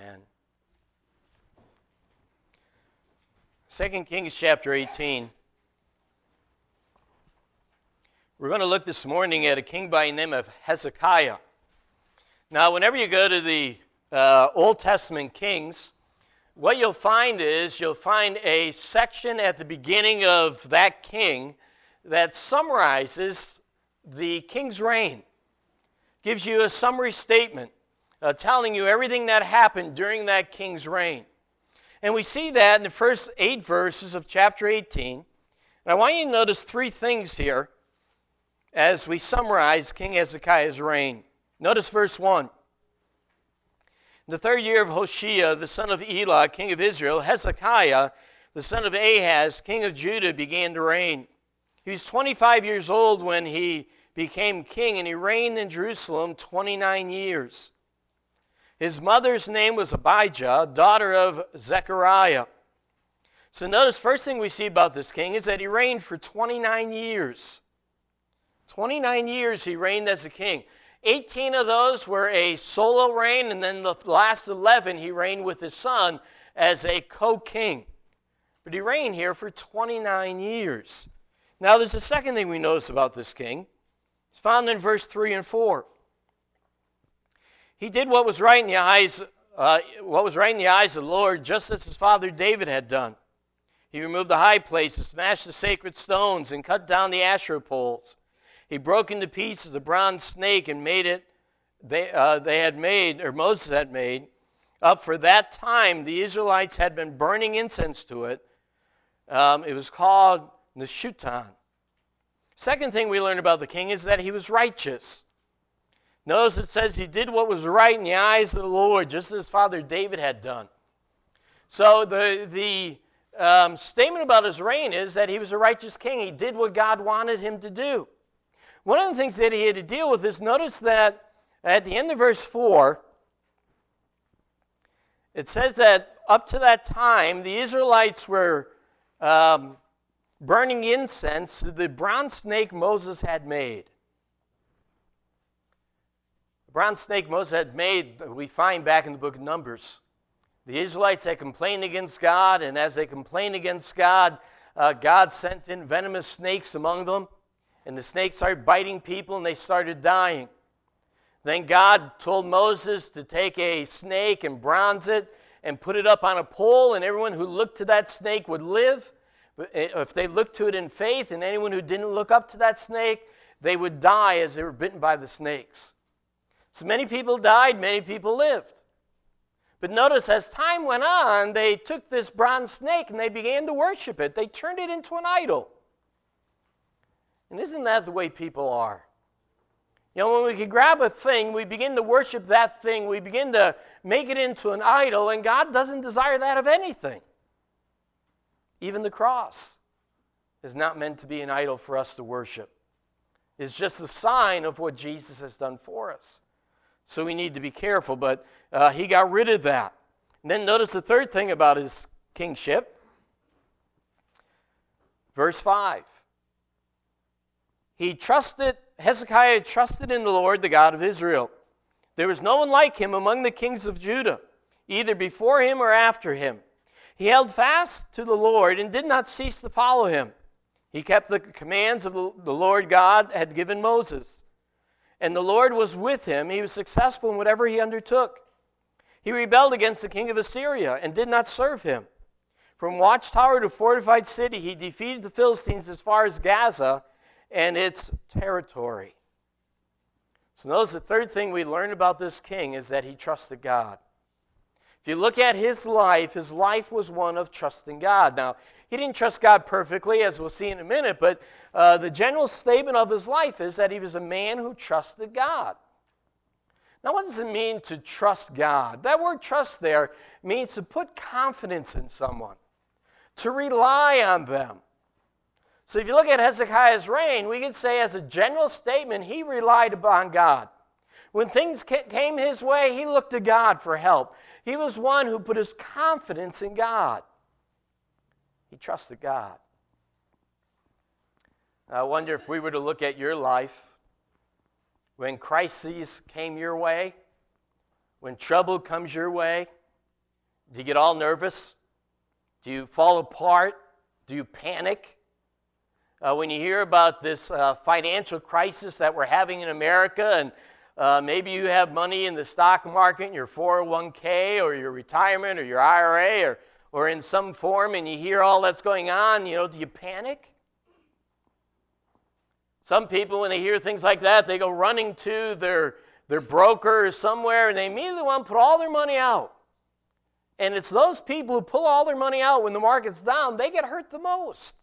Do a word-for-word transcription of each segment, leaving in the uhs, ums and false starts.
Amen. Second Kings chapter eighteen. We're going to look this morning at a king by the name of Hezekiah. Now, whenever you go to the uh, Old Testament kings, what you'll find is you'll find a section at the beginning of that king that summarizes the king's reign. Gives you a summary statement uh, telling you everything that happened during that king's reign. And we see that in the first eight verses of chapter eighteen. And I want you to notice three things here as we summarize King Hezekiah's reign. Notice verse one. In the third year of Hoshea, the son of Elah, king of Israel, Hezekiah, the son of Ahaz, king of Judah, began to reign. He was twenty-five years old when he became king, and he reigned in Jerusalem twenty-nine years. His mother's name was Abijah, daughter of Zechariah. So notice, first thing we see about this king is that he reigned for twenty-nine years. twenty-nine years he reigned as a king. eighteen of those were a solo reign, and then the last eleven he reigned with his son as a co-king. But he reigned here for twenty-nine years. Now there's a second thing we notice about this king. It's found in verse three and four. He did what was right in the eyes, uh, what was right in the eyes of the Lord, just as his father David had done. He removed the high places, smashed the sacred stones, and cut down the Asherah poles. He broke into pieces the bronze snake and made it, they, uh, they had made, or Moses had made, up for that time the Israelites had been burning incense to it. Um, it was called Neshutan. Second thing we learn about the king is that he was righteous. Notice it says he did what was right in the eyes of the Lord, just as his father David had done. So the, the um, statement about his reign is that he was a righteous king. He did what God wanted him to do. One of the things that he had to deal with is, notice that at the end of verse four, it says that up to that time, the Israelites were um, burning incense to the bronze snake Moses had made. The bronze snake Moses had made, we find back in the book of Numbers. The Israelites had complained against God, and as they complained against God, uh, God sent in venomous snakes among them. And the snakes started biting people, and they started dying. Then God told Moses to take a snake and bronze it and put it up on a pole, and everyone who looked to that snake would live. But if they looked to it in faith, and anyone who didn't look up to that snake, they would die as they were bitten by the snakes. So many people died, many people lived. But notice, as time went on, they took this bronze snake and they began to worship it. They turned it into an idol. And isn't that the way people are? You know, when we can grab a thing, we begin to worship that thing, we begin to make it into an idol, and God doesn't desire that of anything. Even the cross is not meant to be an idol for us to worship. It's just a sign of what Jesus has done for us. So we need to be careful, but uh, he got rid of that. And then notice the third thing about his kingship. Verse five. He trusted, Hezekiah trusted in the Lord, the God of Israel. There was no one like him among the kings of Judah, either before him or after him. He held fast to the Lord and did not cease to follow him. He kept the commands of the Lord God had given Moses. And the Lord was with him. He was successful in whatever he undertook. He rebelled against the king of Assyria and did not serve him. From watchtower to fortified city, he defeated the Philistines as far as Gaza and its territory. So notice the third thing we learn about this king is that he trusted God. If you look at his life, his life was one of trusting God. Now, he didn't trust God perfectly, as we'll see in a minute, but uh, the general statement of his life is that he was a man who trusted God. Now, what does it mean to trust God? That word trust there means to put confidence in someone, to rely on them. So if you look at Hezekiah's reign, we could say as a general statement, he relied upon God. When things came his way, he looked to God for help. He was one who put his confidence in God. He trusted God. I wonder if we were to look at your life, when crises came your way, when trouble comes your way, Do you get all nervous? Do you fall apart? Do you panic? Uh, when you hear about this uh, financial crisis that we're having in America, and uh, maybe you have money in the stock market, in your four oh one k or your retirement or your I R A or, or in some form, and you hear all that's going on, you know, do you panic? Some people, when they hear things like that, they go running to their, their broker or somewhere, and they immediately want to put all their money out. And it's those people who pull all their money out when the market's down, they get hurt the most.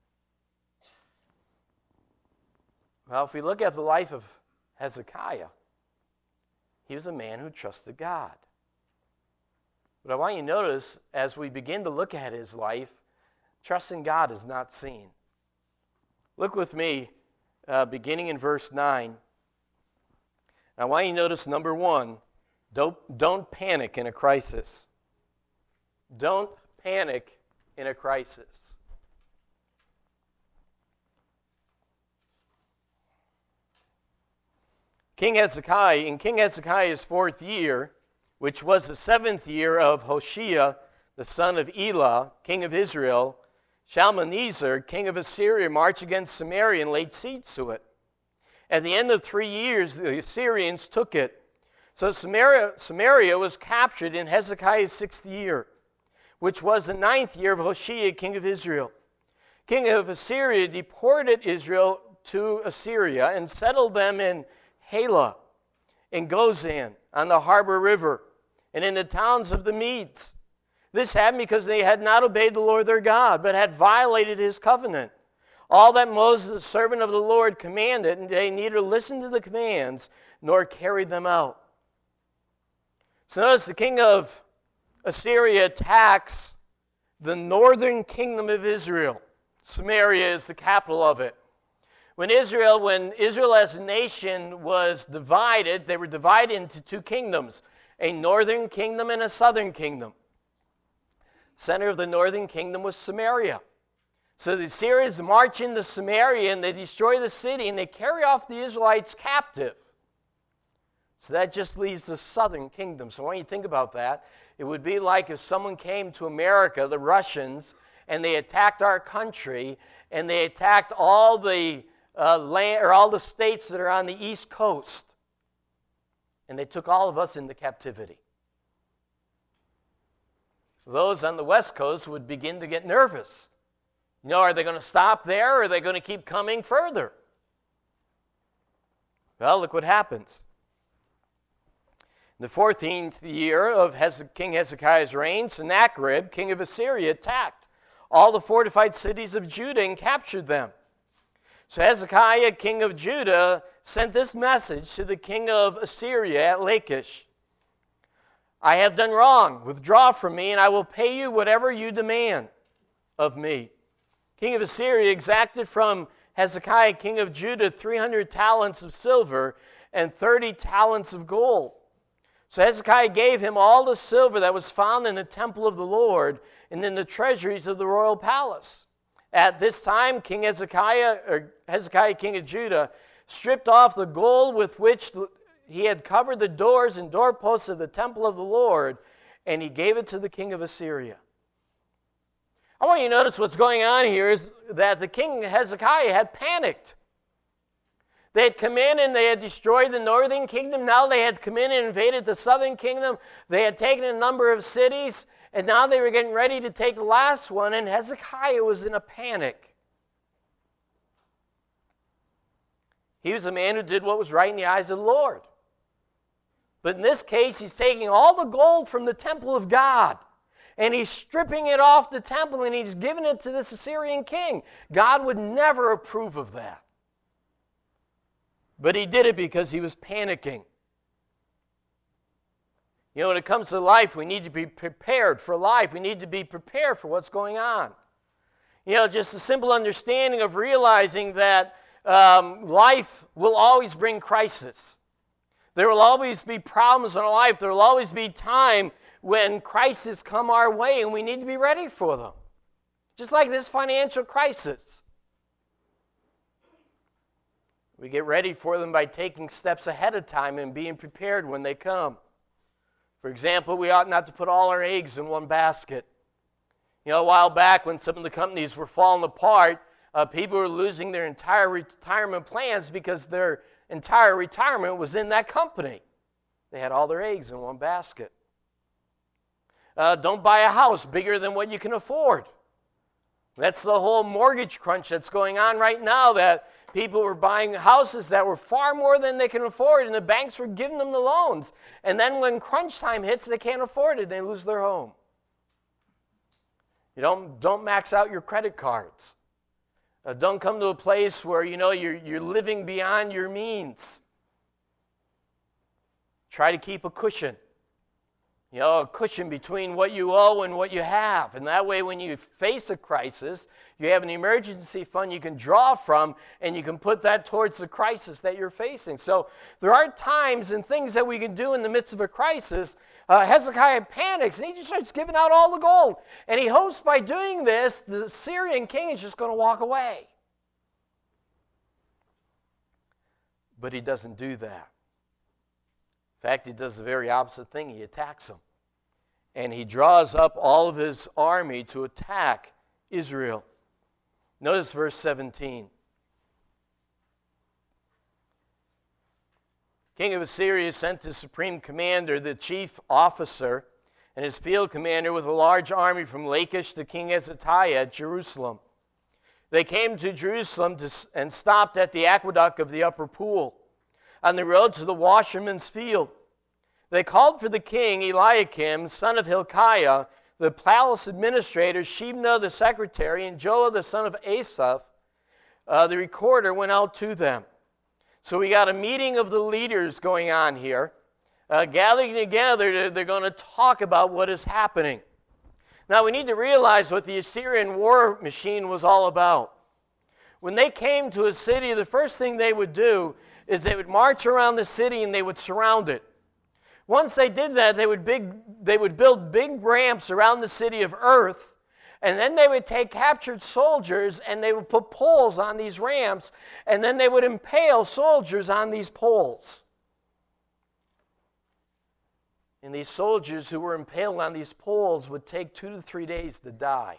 Well, if we look at the life of Hezekiah, he was a man who trusted God. But I want you to notice, as we begin to look at his life, trusting God is not seen. Look with me, uh, beginning in verse nine. I want you to notice, number one, don't, don't panic in a crisis. Don't panic in a crisis. King Hezekiah, in King Hezekiah's fourth year, which was the seventh year of Hoshea, the son of Elah, king of Israel, Shalmaneser, king of Assyria, marched against Samaria and laid siege to it. At the end of three years, the Assyrians took it. So Samaria, Samaria was captured in Hezekiah's sixth year, which was the ninth year of Hoshea, king of Israel. King of Assyria deported Israel to Assyria and settled them in Halah, in Gozan, on the harbor river, and in the towns of the Medes. This happened because they had not obeyed the Lord their God, but had violated his covenant. All that Moses, the servant of the Lord, commanded, and they neither listened to the commands nor carried them out. So notice the king of Assyria attacks the northern kingdom of Israel. Samaria is the capital of it. When Israel, when Israel as a nation was divided, they were divided into two kingdoms, a northern kingdom and a southern kingdom. Center of the northern kingdom was Samaria. So the Assyrians march into Samaria and they destroy the city and they carry off the Israelites captive. So that just leaves the southern kingdom. So when you think about that, it would be like if someone came to America, the Russians, and they attacked our country and they attacked all the Uh, land, or all the states that are on the East Coast, and they took all of us into captivity. Those on the West Coast would begin to get nervous. You know, are they going to stop there, or are they going to keep coming further? Well, look what happens. In the fourteenth year of Hez- King Hezekiah's reign, Sennacherib, king of Assyria, attacked all the fortified cities of Judah and captured them. So Hezekiah, king of Judah, sent this message to the king of Assyria at Lachish. I have done wrong. Withdraw from me, and I will pay you whatever you demand of me. King of Assyria exacted from Hezekiah, king of Judah, three hundred talents of silver and thirty talents of gold. So Hezekiah gave him all the silver that was found in the temple of the Lord and in the treasuries of the royal palace. At this time, King Hezekiah, or Hezekiah, king of Judah, stripped off the gold with which he had covered the doors and doorposts of the temple of the Lord, and he gave it to the king of Assyria. I want you to notice what's going on here is that the king Hezekiah had panicked. They had come in and they had destroyed the northern kingdom. Now they had come in and invaded the southern kingdom. They had taken a number of cities. And now they were getting ready to take the last one, and Hezekiah was in a panic. He was a man who did what was right in the eyes of the Lord. But in this case, he's taking all the gold from the temple of God, and he's stripping it off the temple, and he's giving it to this Assyrian king. God would never approve of that. But he did it because he was panicking. You know, when it comes to life, we need to be prepared for life. We need to be prepared for what's going on. You know, just a simple understanding of realizing that um, life will always bring crisis. There will always be problems in our life. There will always be time when crises come our way, and we need to be ready for them. Just like this financial crisis. We get ready for them by taking steps ahead of time and being prepared when they come. For example, we ought not to put all our eggs in one basket. You know, a while back when some of the companies were falling apart, uh, people were losing their entire retirement plans because their entire retirement was in that company. They had all their eggs in one basket. Uh, don't buy a house bigger than what you can afford. That's the whole mortgage crunch that's going on right now, that people were buying houses that were far more than they can afford, and the banks were giving them the loans. And then when crunch time hits, they can't afford it. They lose their home. You don't, don't max out your credit cards. Uh, don't come to a place where, you know, you're, you're living beyond your means. Try to keep a cushion. You know, a cushion between what you owe and what you have. And that way, when you face a crisis, you have an emergency fund you can draw from, and you can put that towards the crisis that you're facing. So there are times and things that we can do in the midst of a crisis. Uh, Hezekiah panics, and he just starts giving out all the gold. And he hopes by doing this, the Syrian king is just going to walk away. But he doesn't do that. In fact, he does the very opposite thing. He attacks them. And he draws up all of his army to attack Israel. Notice verse seventeen. King of Assyria sent his supreme commander, the chief officer, and his field commander with a large army from Lachish to King Hezekiah at Jerusalem. They came to Jerusalem to, and stopped at the aqueduct of the upper pool, on the road to the washerman's field. They called for the king, Eliakim, son of Hilkiah, the palace administrator, Shebna the secretary, and Joah the son of Asaph, uh, the recorder, went out to them. So we got a meeting of the leaders going on here, uh, gathering together. They're going to talk about what is happening. Now we need to realize what the Assyrian war machine was all about. When they came to a city, the first thing they would do is they would march around the city and they would surround it. Once they did that, they would, big, they would build big ramps around the city of earth, and then they would take captured soldiers and they would put poles on these ramps, and then they would impale soldiers on these poles. And these soldiers who were impaled on these poles would take two to three days to die.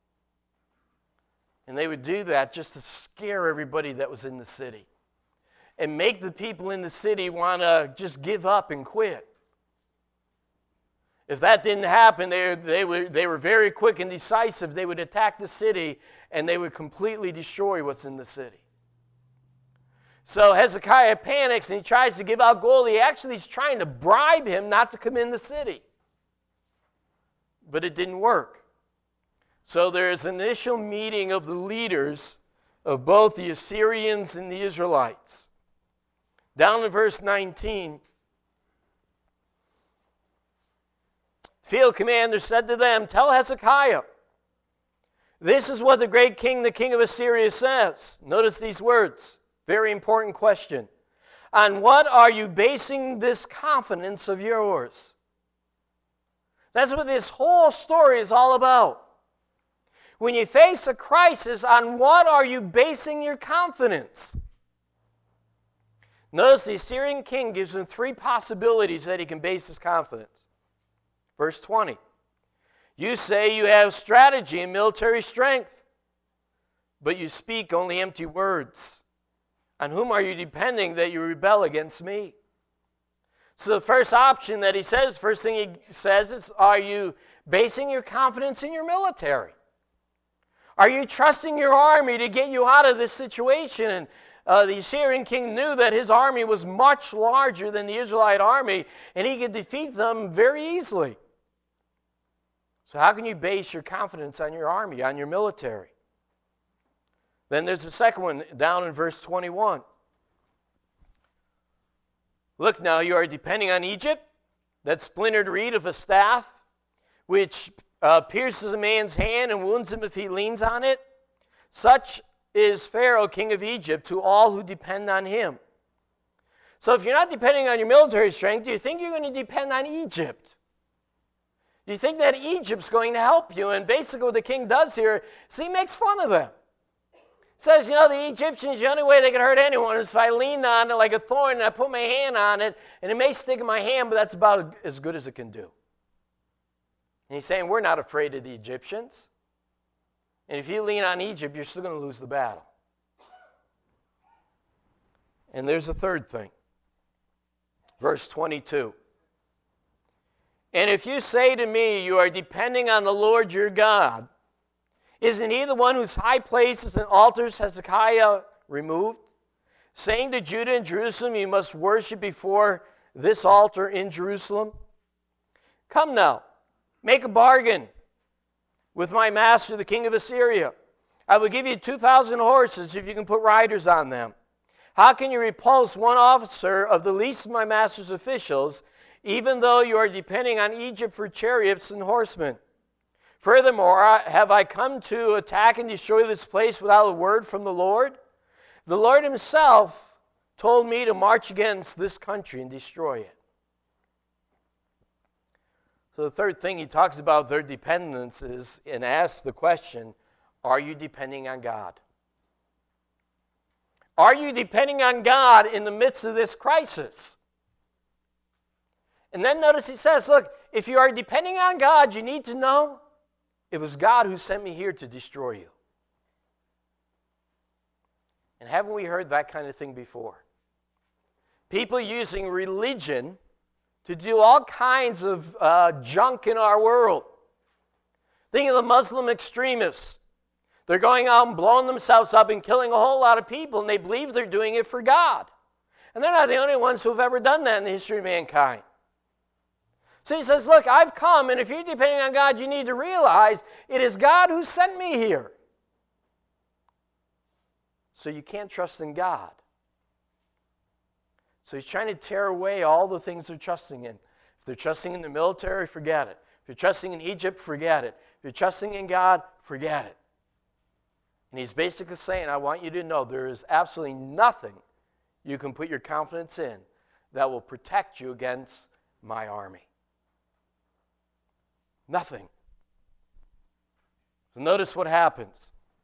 And they would do that just to scare everybody that was in the city and make the people in the city want to just give up and quit. If that didn't happen, they, they, were, they were very quick and decisive. They would attack the city, and they would completely destroy what's in the city. So Hezekiah panics, and he tries to give out gold. He actually is trying to bribe him not to come in the city. But it didn't work. So there's an initial meeting of the leaders of both the Assyrians and the Israelites. Down in verse nineteen, field commander said to them, "Tell Hezekiah, this is what the great king, the king of Assyria, says." Notice these words. Very important question. "On what are you basing this confidence of yours?" That's what this whole story is all about. When you face a crisis, on what are you basing your confidence? Notice the Assyrian king gives him three possibilities that he can base his confidence. Verse twenty, "You say you have strategy and military strength, but you speak only empty words. On whom are you depending that you rebel against me?" So the first option that he says, first thing he says is, are you basing your confidence in your military? Are you trusting your army to get you out of this situation? And uh, the Assyrian king knew that his army was much larger than the Israelite army, and he could defeat them very easily. So how can you base your confidence on your army, on your military? Then there's the second one down in verse twenty-one. "Look now, you are depending on Egypt, that splintered reed of a staff, which uh, pierces a man's hand and wounds him if he leans on it. Such is Pharaoh, king of Egypt, to all who depend on him." So if you're not depending on your military strength, do you think you're going to depend on Egypt? Do you think that Egypt's going to help you? And basically what the king does here is he makes fun of them. says, you know, the Egyptians, the only way they can hurt anyone is if I lean on it like a thorn and I put my hand on it, and it may stick in my hand, but that's about as good as it can do. And he's saying, we're not afraid of the Egyptians. And if you lean on Egypt, you're still going to lose the battle. And there's a third thing. Verse twenty-two. And if you say to me, you are depending on the Lord your God, isn't he the one whose high places and altars Hezekiah removed, saying to Judah and Jerusalem, you must worship before this altar in Jerusalem? Come now, make a bargain with my master, the king of Assyria. I will give you two thousand horses if you can put riders on them. How can you repulse one officer of the least of my master's officials, even though you are depending on Egypt for chariots and horsemen? Furthermore, have I come to attack and destroy this place without a word from the Lord? The Lord himself told me to march against this country and destroy it. So the third thing he talks about their dependence is, and asks the question, are you depending on God? Are you depending on God in the midst of this crisis? And then notice he says, look, if you are depending on God, you need to know it was God who sent me here to destroy you. And haven't we heard that kind of thing before? People using religion to do all kinds of uh, junk in our world. Think of the Muslim extremists. They're going out and blowing themselves up and killing a whole lot of people, and they believe they're doing it for God. And they're not the only ones who have ever done that in the history of mankind. So he says, look, I've come, and if you're depending on God, you need to realize it is God who sent me here. So you can't trust in God. So he's trying to tear away all the things they're trusting in. If they're trusting in the military, forget it. If you're trusting in Egypt, forget it. If you're trusting in God, forget it. And he's basically saying, I want you to know there is absolutely nothing you can put your confidence in that will protect you against my army. Nothing. So notice what happens.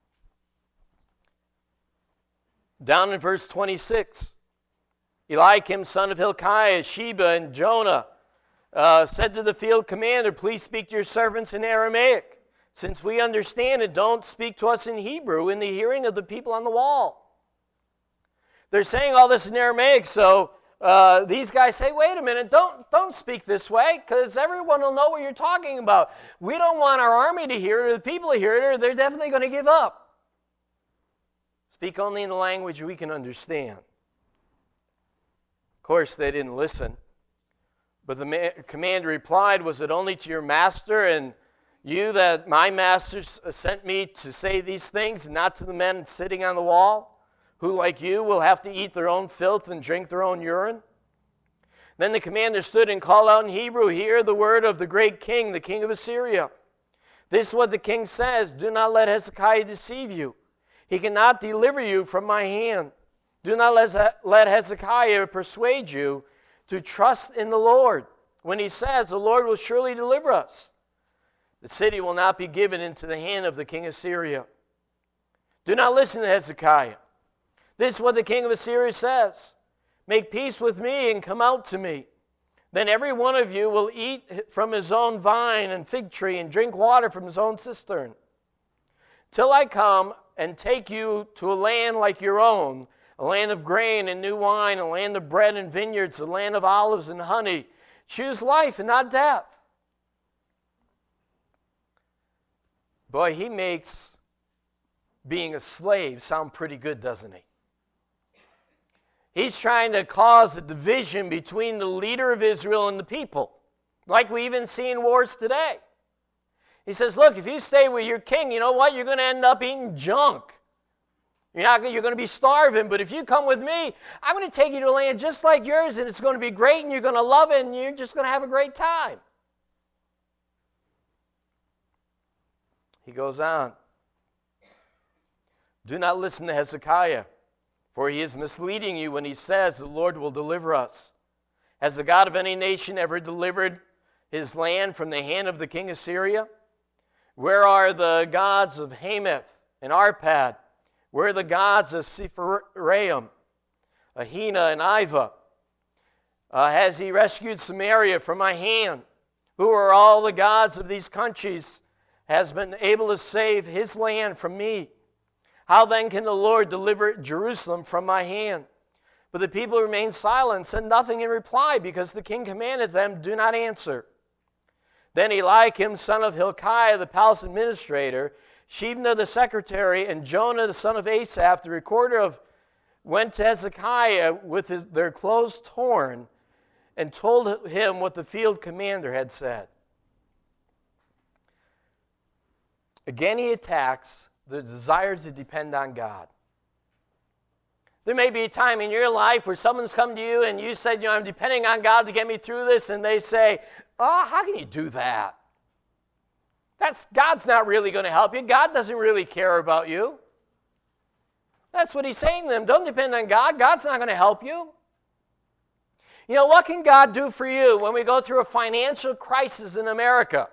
Down in verse twenty-six, Eliakim, son of Hilkiah, Sheba, and Jonah uh, said to the field commander, please speak to your servants in Aramaic. Since we understand it, don't speak to us in Hebrew in the hearing of the people on the wall. They're saying all this in Aramaic, so uh, these guys say, wait a minute, don't, don't speak this way, because everyone will know what you're talking about. We don't want our army to hear it, or the people to hear it, or they're definitely going to give up. Speak only in the language we can understand. Of course, they didn't listen. But the ma- commander replied, was it only to your master and you that my master sent me to say these things, and not to the men sitting on the wall, who like you will have to eat their own filth and drink their own urine? Then the commander stood and called out in Hebrew, hear the word of the great king, the king of Assyria. This is what the king says, do not let Hezekiah deceive you. He cannot deliver you from my hand. Do not let Hezekiah persuade you to trust in the Lord, when he says, the Lord will surely deliver us. The city will not be given into the hand of the king of Syria. Do not listen to Hezekiah. This is what the king of Assyria says. Make peace with me and come out to me. Then every one of you will eat from his own vine and fig tree and drink water from his own cistern, till I come and take you to a land like your own, a land of grain and new wine, a land of bread and vineyards, a land of olives and honey. Choose life and not death. Boy, he makes being a slave sound pretty good, doesn't he? He's trying to cause a division between the leader of Israel and the people, like we even see in wars today. He says, look, if you stay with your king, you know what? You're going to end up eating junk. You're not. You're going to be starving, but if you come with me, I'm going to take you to a land just like yours, and it's going to be great, and you're going to love it, and you're just going to have a great time. He goes on. Do not listen to Hezekiah, for he is misleading you when he says the Lord will deliver us. Has the God of any nation ever delivered his land from the hand of the king of Syria? Where are the gods of Hamath and Arpad? Where are the gods of Sepharvaim, Ahina, and Iva? Uh, has he rescued Samaria from my hand? Who are all the gods of these countries? Has been able to save his land from me? How then can the Lord deliver Jerusalem from my hand? But the people remained silent, said nothing in reply, because the king commanded them, do not answer. Then Eliakim, son of Hilkiah, the palace administrator, Shebna the secretary, and Jonah the son of Asaph, the recorder of, went to Hezekiah with his, their clothes torn, and told him what the field commander had said. Again he attacks the desire to depend on God. There may be a time in your life where someone's come to you and you said, you know, I'm depending on God to get me through this, and they say, oh, how can you do that? That's, God's not really going to help you. God doesn't really care about you. That's what he's saying to them. Don't depend on God. God's not going to help you. You know, what can God do for you when we go through a financial crisis in America?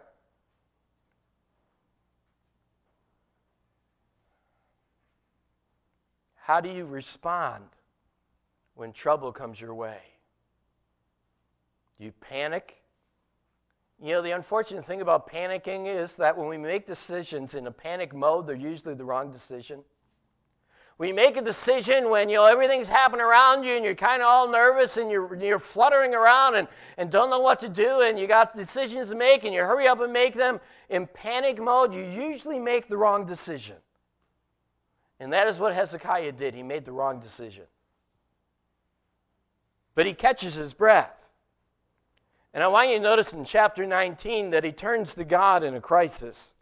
How do you respond when trouble comes your way? Do you panic? You know, the unfortunate thing about panicking is that when we make decisions in a panic mode, they're usually the wrong decision. When you make a decision when, you know, everything's happening around you and you're kind of all nervous and you're, you're fluttering around and, and don't know what to do and you got decisions to make and you hurry up and make them in panic mode, you usually make the wrong decision. And that is what Hezekiah did. He made the wrong decision. But he catches his breath. And I want you to notice in chapter nineteen that he turns to God in a crisis.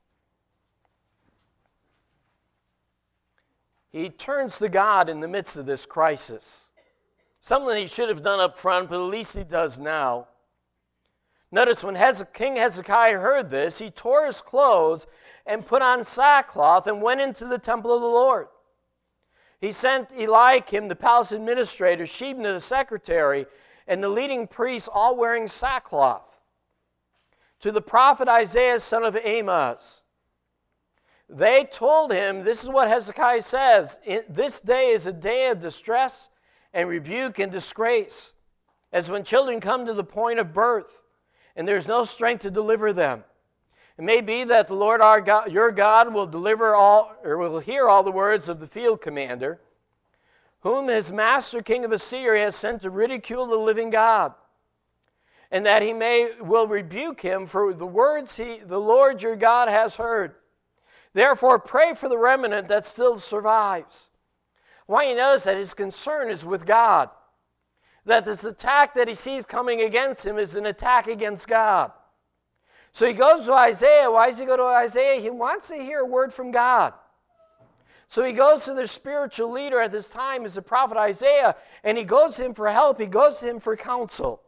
He turns to God in the midst of this crisis. Something he should have done up front, but at least he does now. Notice when Heze- King Hezekiah heard this, he tore his clothes and put on sackcloth and went into the temple of the Lord. He sent Eliakim, the palace administrator, Shebna, the secretary, and the leading priests, all wearing sackcloth, to the prophet Isaiah, son of Amoz. They told him, this is what Hezekiah says, this day is a day of distress and rebuke and disgrace, as when children come to the point of birth, and there's no strength to deliver them. It may be that the Lord our God, your God will deliver all, or will hear all the words of the field commander, whom his master king of Assyria has sent to ridicule the living God, and that he may will rebuke him for the words he, the Lord your God has heard. Therefore pray for the remnant that still survives. I want you to notice that his concern is with God, that this attack that he sees coming against him is an attack against God. So he goes to Isaiah. Why does he go to Isaiah? He wants to hear a word from God. So he goes to their spiritual leader at this time, is the prophet Isaiah, and he goes to him for help. He goes to him for counsel.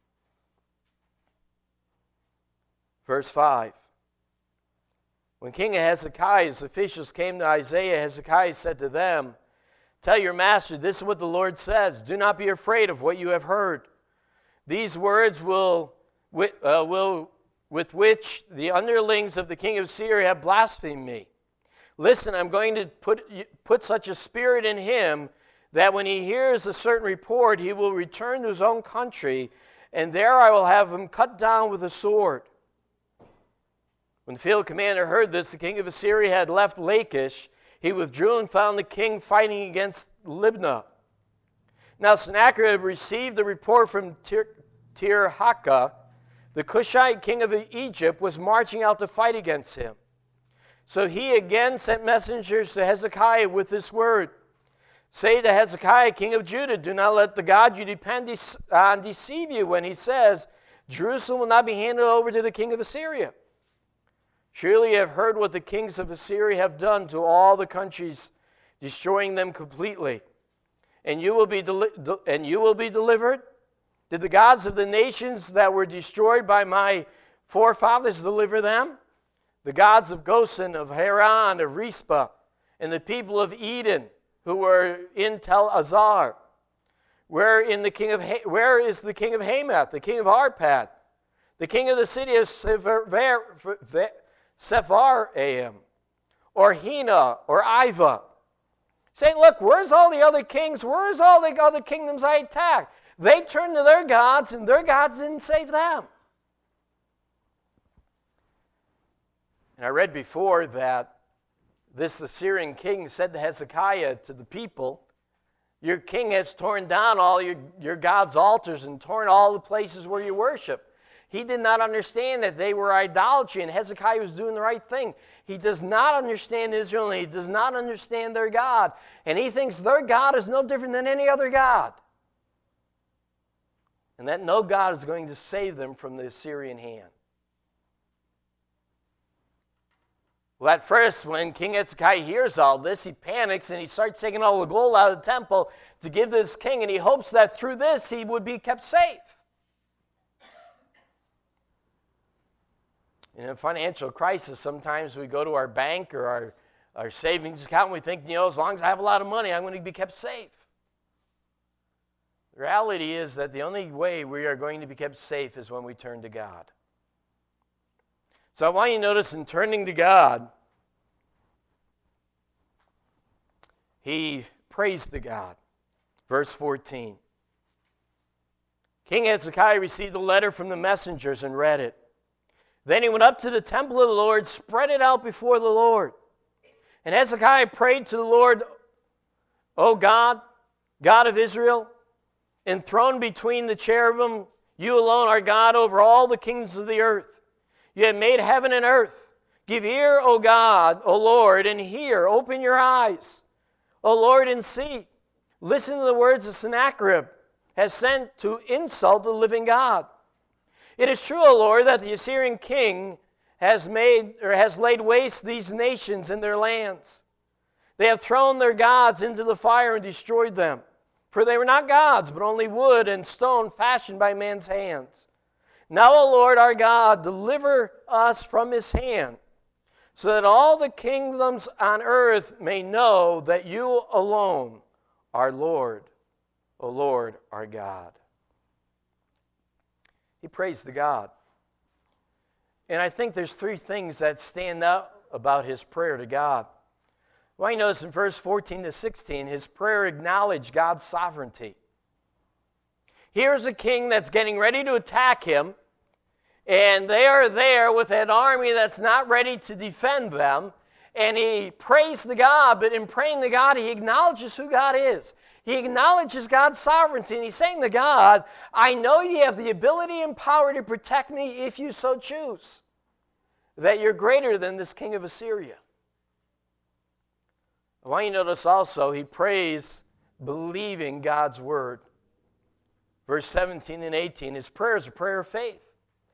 Verse five. When King Hezekiah's officials came to Isaiah, Hezekiah said to them, tell your master, this is what the Lord says. Do not be afraid of what you have heard. These words will, uh, will with which the underlings of the king of Syria have blasphemed me. Listen, I'm going to put, put such a spirit in him that when he hears a certain report, he will return to his own country, and there I will have him cut down with a sword. When the field commander heard this, the king of Assyria had left Lachish. He withdrew and found the king fighting against Libnah. Now Sennacherib received the report from Tirhakah. The Cushite king of Egypt was marching out to fight against him. So he again sent messengers to Hezekiah with this word. Say to Hezekiah, king of Judah, do not let the God you depend on deceive you when he says, Jerusalem will not be handed over to the king of Assyria. Surely you have heard what the kings of Assyria have done to all the countries, destroying them completely. And you will be, deli- and you will be delivered? Did the gods of the nations that were destroyed by my forefathers deliver them? The gods of Goshen, of Haran, of Rizpah, and the people of Eden who were in Tel Azar. Where, in the king of ha- where is the king of Hamath, the king of Arpad, the king of the city of Sepharvaim, or Hena, or Iva? saying, look, where's all the other kings? Where's all the other kingdoms I attacked? They turned to their gods, and their gods didn't save them. And I read before that this Assyrian king said to Hezekiah, to the people, your king has torn down all your, your God's altars and torn all the places where you worship. He did not understand that they were idolatry, and Hezekiah was doing the right thing. He does not understand Israel, and he does not understand their God. And he thinks their God is no different than any other God. And that no God is going to save them from the Assyrian hand. Well, at first, when King Hezekiah hears all this, he panics and he starts taking all the gold out of the temple to give this king, and he hopes that through this he would be kept safe. In a financial crisis, sometimes we go to our bank or our, our savings account and we think, you know, as long as I have a lot of money, I'm going to be kept safe. The reality is that the only way we are going to be kept safe is when we turn to God. So I want you to notice in turning to God, he prays to God. Verse fourteen. King Hezekiah received a letter from the messengers and read it. Then he went up to the temple of the Lord, spread it out before the Lord. And Hezekiah prayed to the Lord, O God, God of Israel, enthroned between the cherubim, you alone are God over all the kingdoms of the earth. You have made heaven and earth. Give ear, O God, O Lord, and hear. Open your eyes, O Lord, and see. Listen to the words of Sennacherib has sent to insult the living God. It is true, O Lord, that the Assyrian king has made or has laid waste these nations and their lands. They have thrown their gods into the fire and destroyed them. For they were not gods, but only wood and stone fashioned by man's hands. Now, O Lord our God, deliver us from his hand, so that all the kingdoms on earth may know that you alone are Lord, O Lord our God. He prays to God. And I think there's three things that stand out about his prayer to God. Well, you notice in verse fourteen to sixteen, his prayer acknowledged God's sovereignty. Here's a king that's getting ready to attack him, and they are there with an army that's not ready to defend them. And he prays to God, but in praying to God, he acknowledges who God is. He acknowledges God's sovereignty, and he's saying to God, I know you have the ability and power to protect me if you so choose, that you're greater than this king of Assyria. I want you to notice also, he prays believing God's word. Verse seventeen and eighteen, his prayer is a prayer of faith.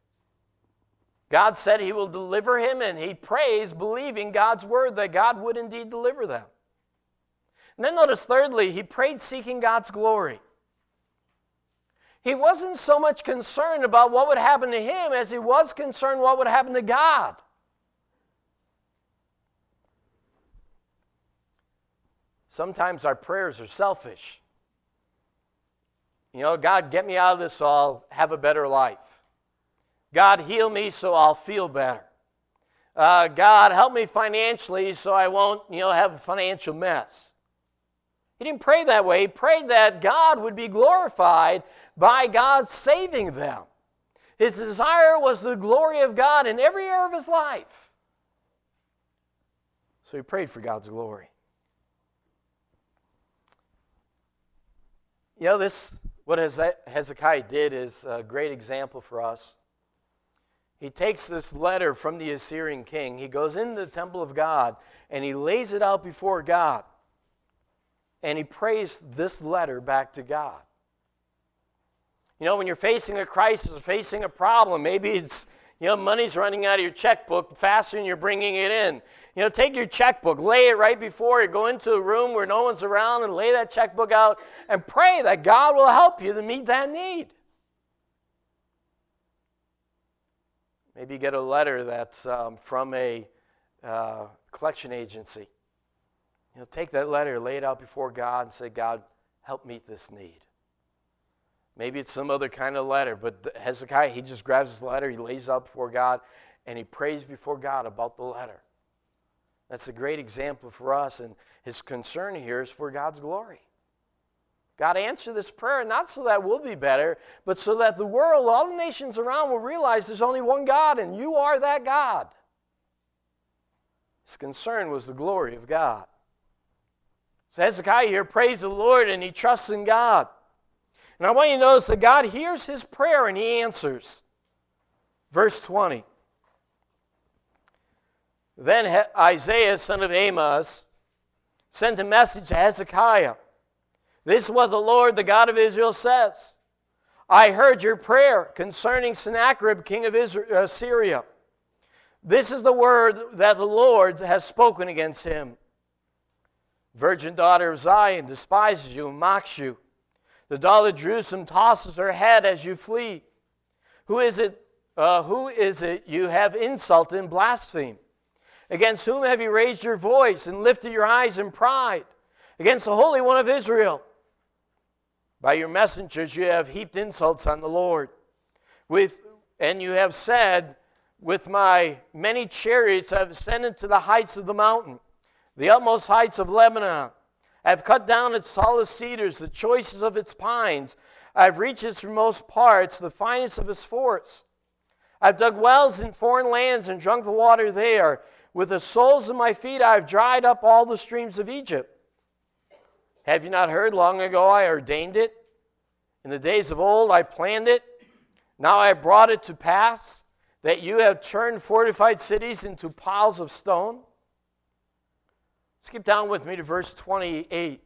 God said he will deliver him, and he prays believing God's word that God would indeed deliver them. And then notice thirdly, he prayed seeking God's glory. He wasn't so much concerned about what would happen to him as he was concerned what would happen to God. Sometimes our prayers are selfish. You know, God, get me out of this so I'll have a better life. God, heal me so I'll feel better. Uh, God, help me financially so I won't, you know, have a financial mess. He didn't pray that way. He prayed that God would be glorified by God saving them. His desire was the glory of God in every area of his life. So he prayed for God's glory. You know, this, what Hezekiah did is a great example for us. He takes this letter from the Assyrian king. He goes into the temple of God, and he lays it out before God. And he prays this letter back to God. You know, when you're facing a crisis, facing a problem, maybe it's, you know, money's running out of your checkbook faster than you're bringing it in. You know, take your checkbook, lay it right before you, go into a room where no one's around and lay that checkbook out and pray that God will help you to meet that need. Maybe you get a letter that's um, from a uh, collection agency. You know, take that letter, lay it out before God and say, God, help meet this need. Maybe it's some other kind of letter, but Hezekiah, he just grabs his letter, he lays it out before God, and he prays before God about the letter. That's a great example for us, and his concern here is for God's glory. God, answer this prayer, not so that we'll be better, but so that the world, all the nations around, will realize there's only one God, and you are that God. His concern was the glory of God. So Hezekiah here prays the Lord, and he trusts in God. And I want you to notice that God hears his prayer, and he answers. Verse twenty. Then Isaiah, son of Amos, sent a message to Hezekiah. This is what the Lord, the God of Israel, says. I heard your prayer concerning Sennacherib, king of Israel, uh, Syria. This is the word that the Lord has spoken against him. Virgin daughter of Zion despises you and mocks you. The daughter of Jerusalem tosses her head as you flee. Who is it, uh, who is it you have insulted and blasphemed? Against whom have you raised your voice and lifted your eyes in pride? Against the Holy One of Israel. By your messengers you have heaped insults on the Lord. With, and you have said, with my many chariots I have ascended to the heights of the mountain, the utmost heights of Lebanon. I have cut down its tallest cedars, the choicest of its pines. I have reached its remote parts, the finest of its forests. I have dug wells in foreign lands and drunk the water there. With the soles of my feet I have dried up all the streams of Egypt. Have you not heard? Long ago I ordained it. In the days of old I planned it. Now I have brought it to pass that you have turned fortified cities into piles of stone. Skip down with me to verse twenty-eight.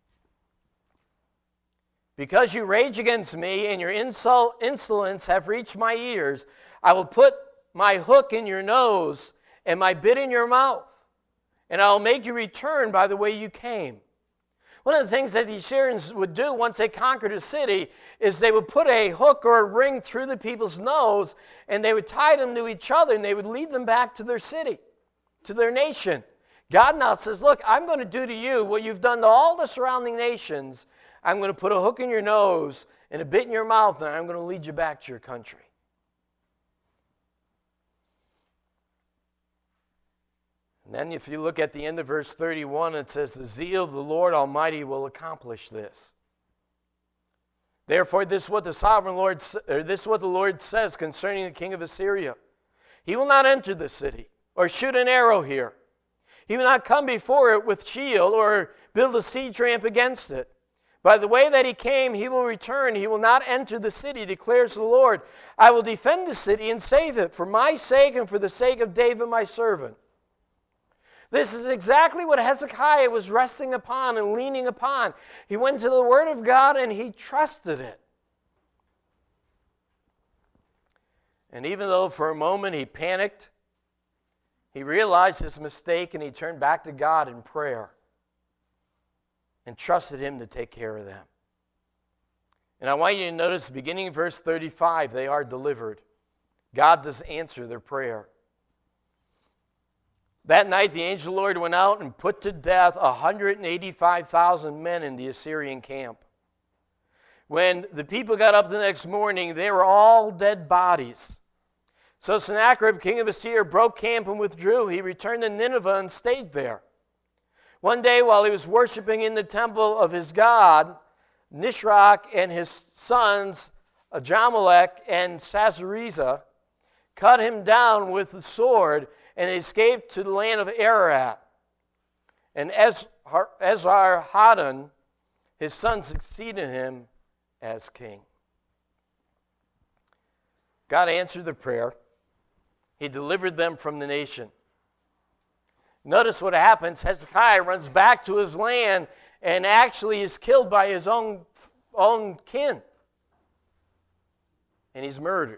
Because you rage against me and your insult, insolence have reached my ears, I will put my hook in your nose and my bit in your mouth, and I will make you return by the way you came. One of the things that the Assyrians would do once they conquered a city is they would put a hook or a ring through the people's nose, and they would tie them to each other, and they would lead them back to their city, to their nation. God now says, look, I'm going to do to you what you've done to all the surrounding nations. I'm going to put a hook in your nose and a bit in your mouth, and I'm going to lead you back to your country. And then if you look at the end of verse thirty-one, it says, the zeal of the Lord Almighty will accomplish this. Therefore, this is what the sovereign Lord, or this is what the Lord says concerning the king of Assyria. He will not enter the city or shoot an arrow here. He will not come before it with shield or build a siege ramp against it. By the way that he came, he will return. He will not enter the city, declares the Lord. I will defend the city and save it for my sake and for the sake of David my servant. This is exactly what Hezekiah was resting upon and leaning upon. He went to the Word of God and he trusted it. And even though for a moment he panicked, he realized his mistake and he turned back to God in prayer and trusted him to take care of them. And I want you to notice, beginning in verse thirty-five, they are delivered. God does answer their prayer. That night the angel of the Lord went out and put to death one hundred eighty-five thousand men in the Assyrian camp. When the people got up the next morning, they were all dead bodies. So Sennacherib, king of Assyria, broke camp and withdrew. He returned to Nineveh and stayed there. One day while he was worshiping in the temple of his god, Nisroch and his sons, Adramelech and Sasarezer, cut him down with the sword and escaped to the land of Ararat. And Esarhaddon, his son, succeeded him as king. God answered the prayer. He delivered them from the nation. Notice what happens. Hezekiah runs back to his land and actually is killed by his own, own kin. And he's murdered.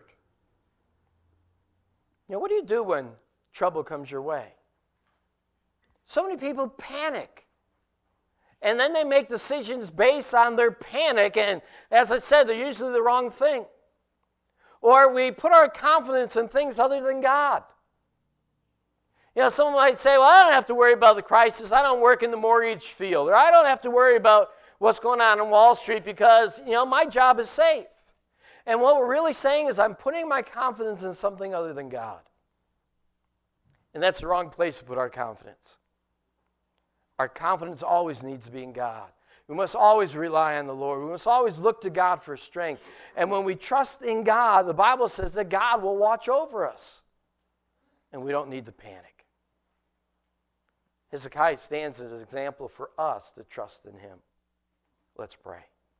Now, what do you do when trouble comes your way? So many people panic. And then they make decisions based on their panic. And as I said, they're usually the wrong thing. Or we put our confidence in things other than God. You know, someone might say, well, I don't have to worry about the crisis. I don't work in the mortgage field. Or I don't have to worry about what's going on on Wall Street because, you know, my job is safe. And what we're really saying is I'm putting my confidence in something other than God. And that's the wrong place to put our confidence. Our confidence always needs to be in God. We must always rely on the Lord. We must always look to God for strength. And when we trust in God, the Bible says that God will watch over us. And we don't need to panic. Hezekiah stands as an example for us to trust in him. Let's pray.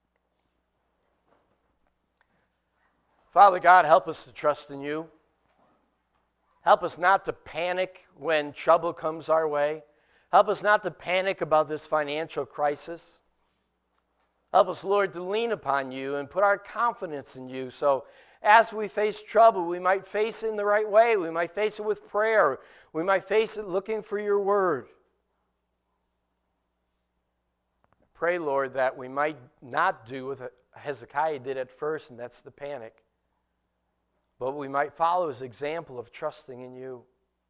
Father God, help us to trust in you. Help us not to panic when trouble comes our way. Help us not to panic about this financial crisis. Help us, Lord, to lean upon you and put our confidence in you. So as we face trouble, we might face it in the right way. We might face it with prayer. We might face it looking for your word. Pray, Lord, that we might not do what Hezekiah did at first, and that's the panic. But we might follow his example of trusting in you.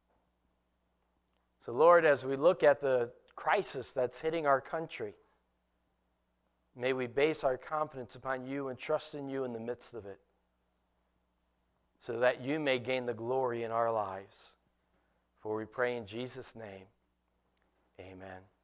So, Lord, as we look at the crisis that's hitting our country, may we base our confidence upon you and trust in you in the midst of it, so that you may gain the glory in our lives. For we pray in Jesus' name, amen.